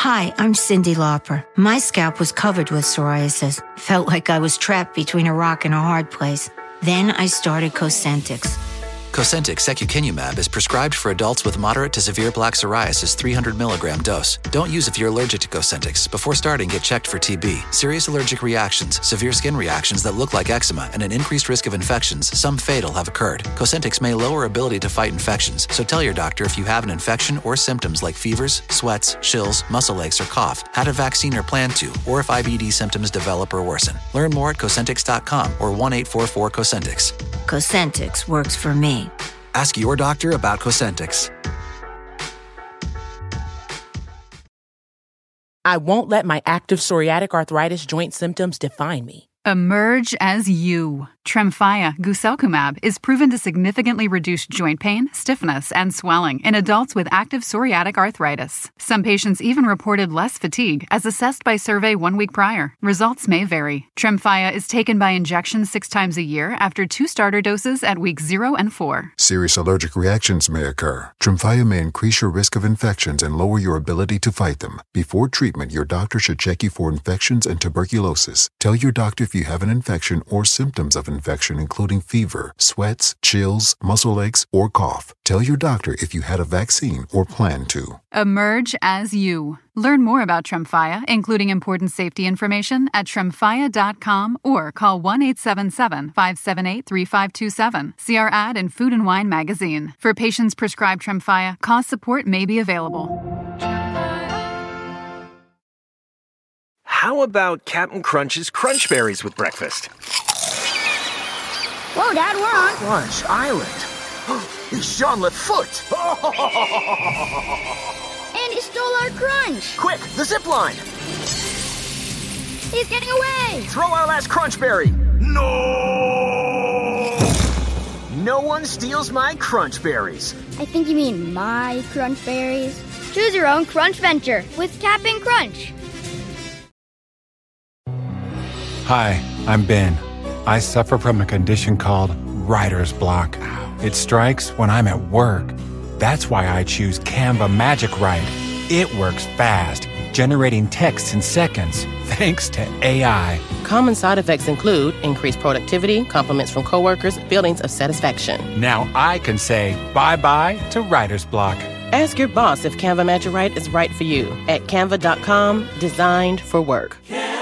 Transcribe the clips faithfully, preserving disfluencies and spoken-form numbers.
Hi, I'm Cyndi Lauper. My scalp was covered with psoriasis. Felt like I was trapped between a rock and a hard place. Then I started Cosentyx. Cosentyx secukinumab is prescribed for adults with moderate to severe plaque psoriasis three hundred milligram dose. Don't use if you're allergic to Cosentyx. Before starting, get checked for T B. Serious allergic reactions, severe skin reactions that look like eczema, and an increased risk of infections, some fatal, have occurred. Cosentyx may lower ability to fight infections, so tell your doctor if you have an infection or symptoms like fevers, sweats, chills, muscle aches, or cough, had a vaccine or plan to, or if I B D symptoms develop or worsen. Learn more at Cosentyx dot com or one eight four four Cosentyx. Cosentyx works for me. Ask your doctor about Cosentyx. I won't let my active psoriatic arthritis joint symptoms define me. Emerge as you. Tremfya guselkumab is proven to significantly reduce joint pain, stiffness, and swelling in adults with active psoriatic arthritis. Some patients even reported less fatigue, as assessed by survey one week prior. Results may vary. Tremfya is taken by injection six times a year after two starter doses at weeks zero and four. Serious allergic reactions may occur. Tremfya may increase your risk of infections and lower your ability to fight them. Before treatment, your doctor should check you for infections and tuberculosis. Tell your doctor if you have an infection or symptoms of infection, including fever, sweats, chills, muscle aches, or cough. Tell your doctor if you had a vaccine or plan to. Emerge as you. Learn more about Tremfya, including important safety information, at tremfya dot com or call one eight seven seven, five seven eight, three five two seven. See our ad in Food and Wine magazine. For patients prescribed Tremfya, cost support may be available. How about Captain Crunch's Crunch Berries with breakfast? Whoa, Dad, we're on Crunch Island. It's Jean-Luc Foot. And he stole our crunch. Quick, the zip line. He's getting away. Throw our last Crunch Berry. No! No one steals my Crunch Berries. I think you mean my Crunch Berries. Choose your own Crunch venture with Cap'n Crunch. Hi, I'm Ben. I suffer from a condition called writer's block. It strikes when I'm at work. That's why I choose Canva Magic Write. It works fast, generating text in seconds, thanks to A I. Common side effects include increased productivity, compliments from coworkers, feelings of satisfaction. Now I can say bye-bye to writer's block. Ask your boss if Canva Magic Write is right for you at canva dot com, designed for work.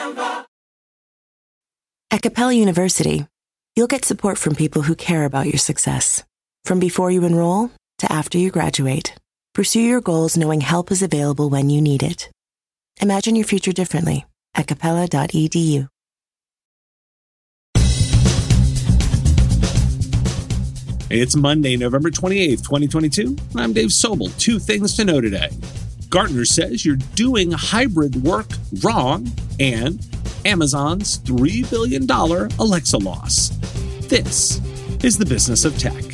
At Capella University, you'll get support from people who care about your success. From before you enroll to after you graduate, pursue your goals knowing help is available when you need it. Imagine your future differently at capella dot e d u. It's Monday, November twenty-eighth, twenty twenty-two. I'm Dave Sobel. Two things to know today. Gartner says you're doing hybrid work wrong, and Amazon's three billion dollars Alexa loss. This is the business of tech.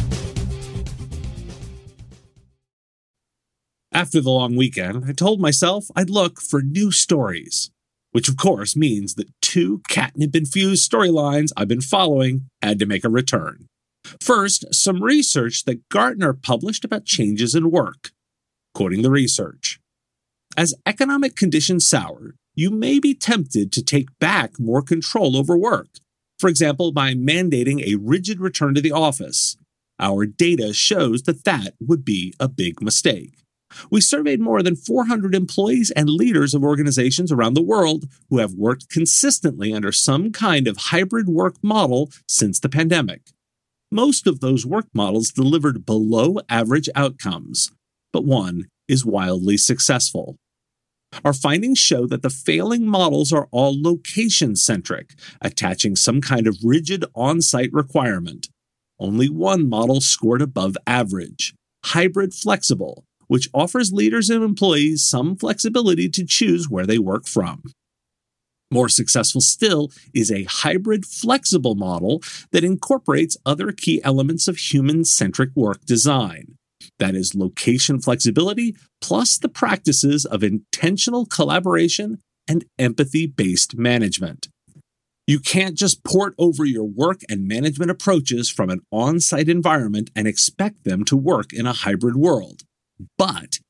After the long weekend, I told myself I'd look for new stories, which of course means that two catnip-infused storylines I've been following had to make a return. First, some research that Gartner published about changes in work. Quoting the research, "As economic conditions sour, you may be tempted to take back more control over work, for example, by mandating a rigid return to the office. Our data shows that that would be a big mistake. We surveyed more than four hundred employees and leaders of organizations around the world who have worked consistently under some kind of hybrid work model since the pandemic. Most of those work models delivered below average outcomes, but one is wildly successful. Our findings show that the failing models are all location-centric, attaching some kind of rigid on-site requirement. Only one model scored above average, hybrid flexible, which offers leaders and employees some flexibility to choose where they work from. More successful still is a hybrid flexible model that incorporates other key elements of human-centric work design. That is location flexibility plus the practices of intentional collaboration and empathy-based management. You can't just port over your work and management approaches from an on-site environment and expect them to work in a hybrid world. But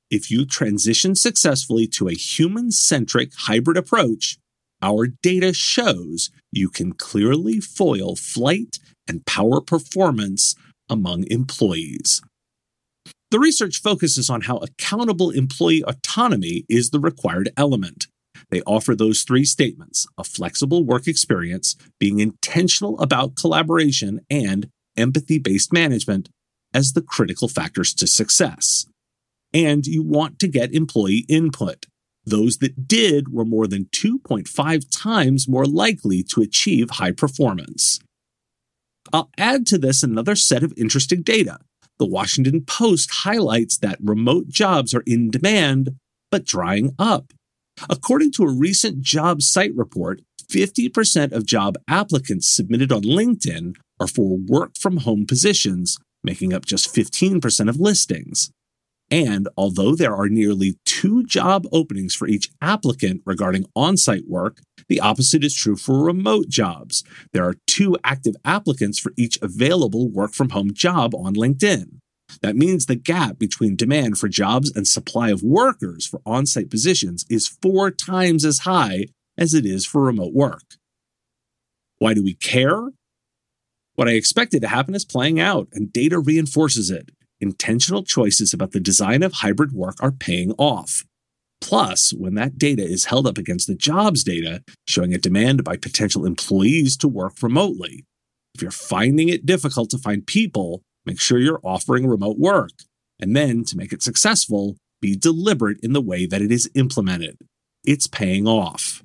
if you transition successfully to a human-centric hybrid approach, our data shows you can clearly foil flight and power performance among employees. The research focuses on how accountable employee autonomy is the required element. They offer those three statements: a flexible work experience, being intentional about collaboration, and empathy-based management as the critical factors to success. And you want to get employee input. Those that did were more than two point five times more likely to achieve high performance. I'll add to this another set of interesting data. The Washington Post highlights that remote jobs are in demand, but drying up. According to a recent job site report, fifty percent of job applicants submitted on LinkedIn are for work-from-home positions, making up just fifteen percent of listings. And although there are nearly two job openings for each applicant regarding on-site work, the opposite is true for remote jobs. There are two active applicants for each available work-from-home job on LinkedIn. That means the gap between demand for jobs and supply of workers for on-site positions is four times as high as it is for remote work. Why do we care? What I expected to happen is playing out, and data reinforces it. Intentional choices about the design of hybrid work are paying off. Plus, when that data is held up against the jobs data, showing a demand by potential employees to work remotely. If you're finding it difficult to find people, make sure you're offering remote work. And then, to make it successful, be deliberate in the way that it is implemented. It's paying off.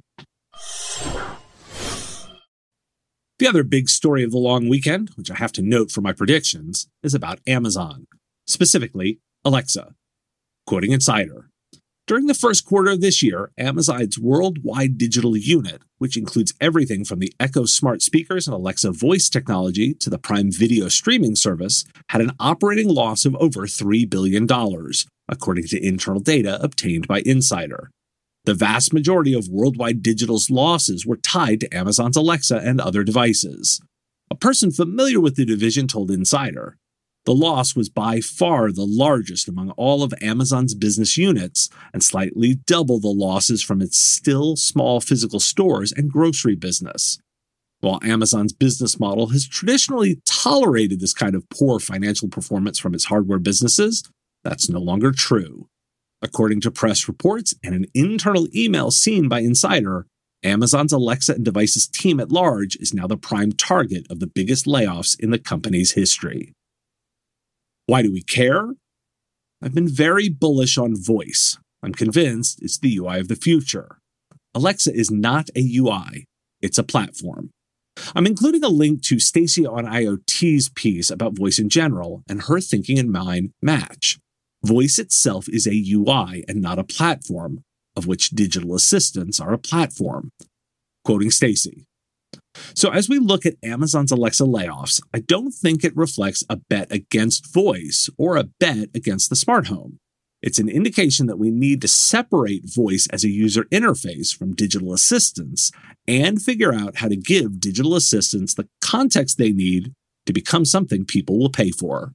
The other big story of the long weekend, which I have to note for my predictions, is about Amazon. Specifically, Alexa. Quoting Insider, during the first quarter of this year, Amazon's worldwide digital unit, which includes everything from the Echo smart speakers and Alexa voice technology to the Prime Video streaming service, had an operating loss of over three billion dollars, according to internal data obtained by Insider. The vast majority of worldwide digital's losses were tied to Amazon's Alexa and other devices. A person familiar with the division told Insider, the loss was by far the largest among all of Amazon's business units and slightly double the losses from its still small physical stores and grocery business. While Amazon's business model has traditionally tolerated this kind of poor financial performance from its hardware businesses, that's no longer true. According to press reports and an internal email seen by Insider, Amazon's Alexa and devices team at large is now the prime target of the biggest layoffs in the company's history. Why do we care? I've been very bullish on voice. I'm convinced it's the U I of the future. Alexa is not a U I. It's a platform. I'm including a link to Stacy on IoT's piece about voice in general, and her thinking and mine match. Voice itself is a U I and not a platform, of which digital assistants are a platform. Quoting Stacy. So as we look at Amazon's Alexa layoffs, I don't think it reflects a bet against voice or a bet against the smart home. It's an indication that we need to separate voice as a user interface from digital assistants and figure out how to give digital assistants the context they need to become something people will pay for.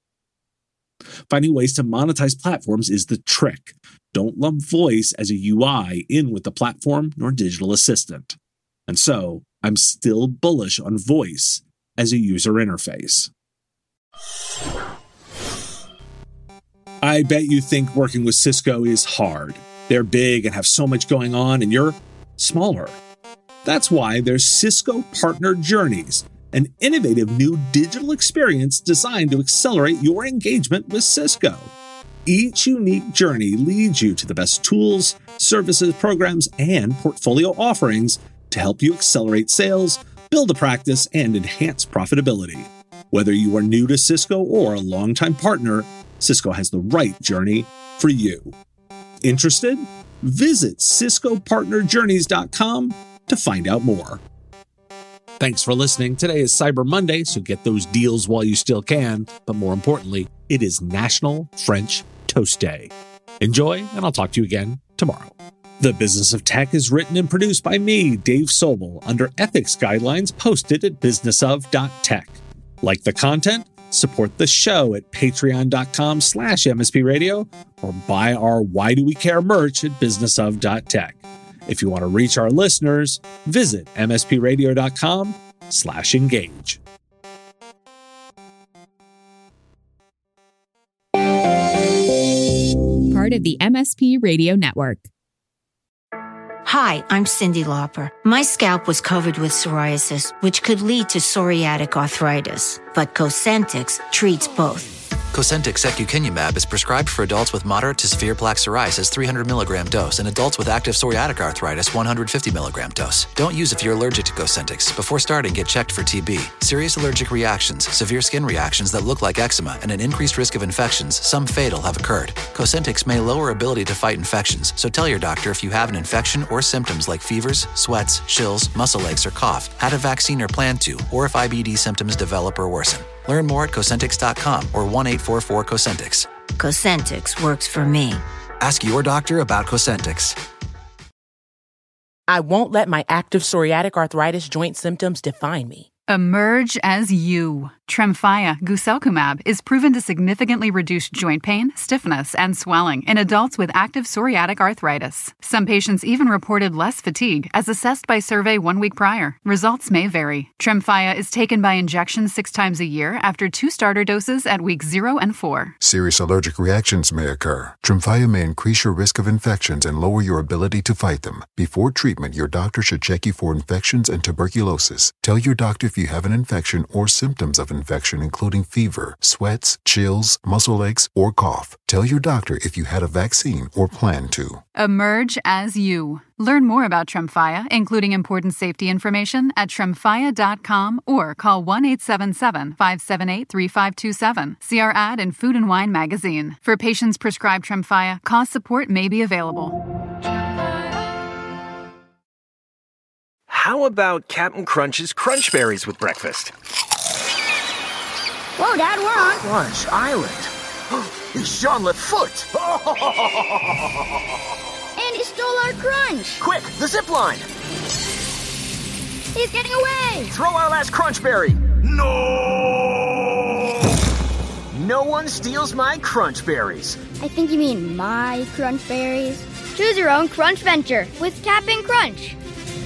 Finding ways to monetize platforms is the trick. Don't lump voice as a U I in with the platform nor digital assistant. And so, I'm still bullish on voice as a user interface. I bet you think working with Cisco is hard. They're big and have so much going on, and you're smaller. That's why there's Cisco Partner Journeys, an innovative new digital experience designed to accelerate your engagement with Cisco. Each unique journey leads you to the best tools, services, programs, and portfolio offerings to help you accelerate sales, build a practice, and enhance profitability. Whether you are new to Cisco or a longtime partner, Cisco has the right journey for you. Interested? Visit Cisco Partner Journeys dot com to find out more. Thanks for listening. Today is Cyber Monday, so get those deals while you still can. But more importantly, it is National French Toast Day. Enjoy, and I'll talk to you again tomorrow. The Business of Tech is written and produced by me, Dave Sobel, under ethics guidelines posted at business of dot tech. Like the content? Support the show at patreon.com slash MSP radio or buy our Why Do We Care merch at businessof.tech. If you want to reach our listeners, visit mspradio.com slash engage. Part of the M S P Radio Network. Hi, I'm Cyndi Lauper. My scalp was covered with psoriasis, which could lead to psoriatic arthritis, but Cosentyx treats both. Cosentyx secukinumab is prescribed for adults with moderate to severe plaque psoriasis three hundred milligram dose and adults with active psoriatic arthritis one hundred fifty milligram dose. Don't use if you're allergic to Cosentyx. Before starting, get checked for T B. Serious allergic reactions, severe skin reactions that look like eczema, and an increased risk of infections, some fatal, have occurred. Cosentyx may lower ability to fight infections, so tell your doctor if you have an infection or symptoms like fevers, sweats, chills, muscle aches, or cough, had a vaccine or plan to, or if I B D symptoms develop or worsen. Learn more at Cosentyx dot com or one eight four four Cosentyx. Cosentyx works for me. Ask your doctor about Cosentyx. I won't let my active psoriatic arthritis joint symptoms define me. Emerge as you. Tremfya guselkumab is proven to significantly reduce joint pain, stiffness, and swelling in adults with active psoriatic arthritis. Some patients even reported less fatigue as assessed by survey one week prior. Results may vary. Tremfya is taken by injection six times a year after two starter doses at weeks zero and four. Serious allergic reactions may occur. Tremfya may increase your risk of infections and lower your ability to fight them. Before treatment, your doctor should check you for infections and tuberculosis. Tell your doctor if you have an infection or symptoms of infection, including fever, sweats, chills, muscle aches, or cough. Tell your doctor if you had a vaccine or plan to. Emerge as you. Learn more about Tremfya, including important safety information, at tremfya dot com or call one eight seven seven, five seven eight, three five two seven. See our ad in Food and Wine magazine. For patients prescribed Tremfya, cost support may be available. How about Captain Crunch's Crunch Berries with breakfast? Whoa, Dad, we're on Crunch Island. He's Jean-Left Foot. And he stole our crunch. Quick, the zip line. He's getting away. Throw our last Crunch Berry. No! No one steals my Crunch Berries. I think you mean my Crunch Berries. Choose your own Crunch venture with Cap'n Crunch.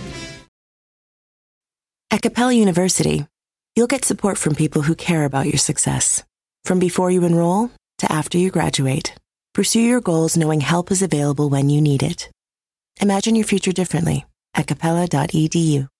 At Capella University, you'll get support from people who care about your success. From before you enroll to after you graduate, pursue your goals knowing help is available when you need it. Imagine your future differently at capella dot e d u.